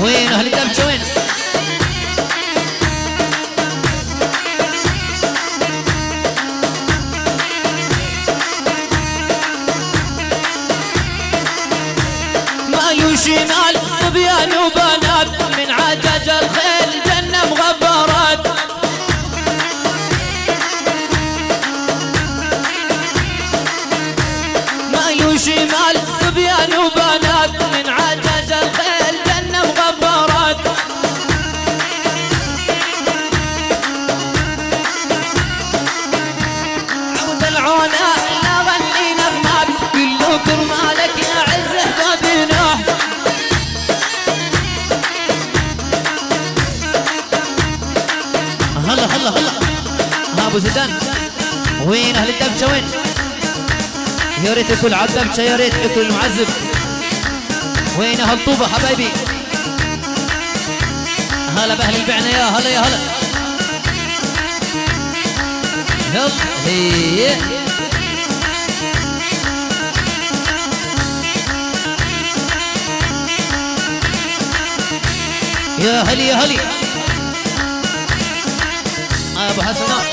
وين اهل الدبشه وين؟ مال وشمال صبيان وبنات من عجج الخيل جنة مغبرات. مال وشمال صبيان وبنات من عجج الخيل جنة مغبرات. عود العوناء لا غني نغمات كله كرمالك يا عز احبابنا. هلا هلا هلا ها ابو زيدان وين اهل الدبشه وين؟ يا ريت الكل على الدبشه، يا ريت الكل المعذب. وين اهل طوبه حبايبي؟ هلا باهل البعنه يا هلا يا هلا. يلا هي يا هلي يا هلي ابو حسنات.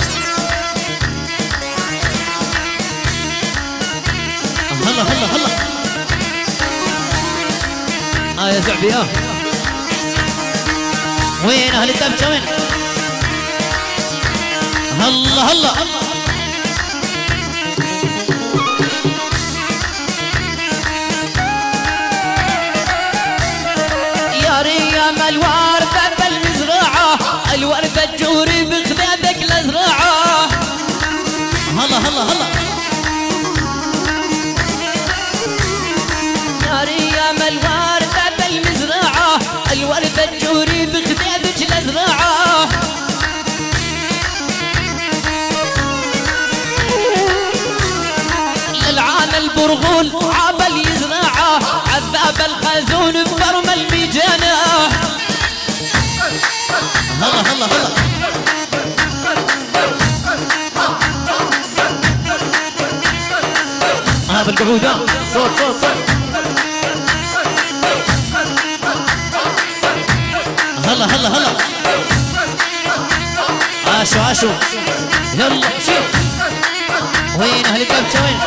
هلا هلا هلا يا زعبي وين اهل الدبشه وين؟ هلا هلا يا ريم الوردة بالمزرعة الوردة تجوري بخدادك الازرعة. هلا هلا هلا يا ريم الوردة بالمزرعة الوردة تجوري بخدادك الازرعة. للعان البرغول عبل يزرعه عذاب الخازون بفرم الميجانة. هلا هلا هلا بالقعودة صوت صوت صوت. هلا هلا هلا عاشوا عاشوا يلا شوف. وين اهل الدبشه وين؟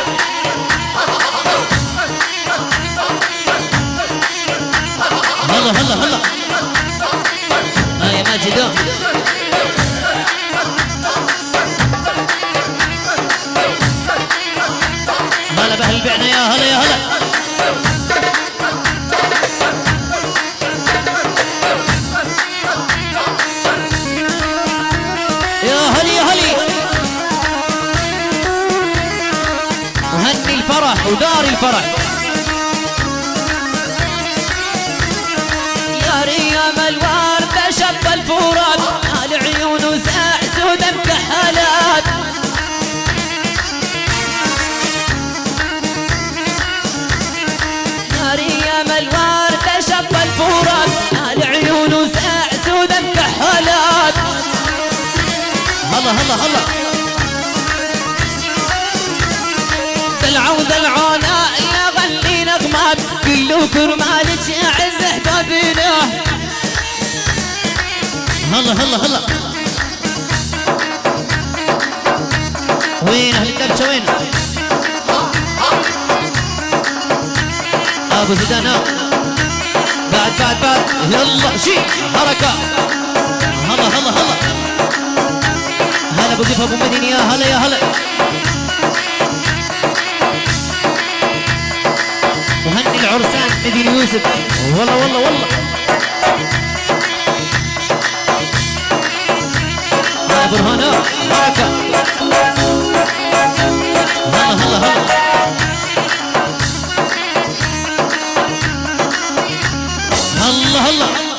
هلا هلا هلا يا ماجد هلا باهل البعنه يا هلا يا هلا. يا هلي يا هلي وهني الفرح ودار الفرح. يا ريم الوردة شب الفرات مال عيون وساع سودا مكحلات. يا ريم الوردة شب الفرات مال عيون وساع سودا مكحلات. هلا هلا هلا دلعوا دلعونا يا غني نغمات كله كرمالك يا عز احبابنا. هلا هلا هلا وين اهل الدبشه وين؟ ابو زيدان بعد بعد بعد يلا شي حركه. هلا هلا هلا هلا ابو ضيف ابو مدين يا هلا يا هلا. وهني العرسان مدين يوسف والله والله والله. يا برهانة حركة. هلا هلا هلا هلا هلا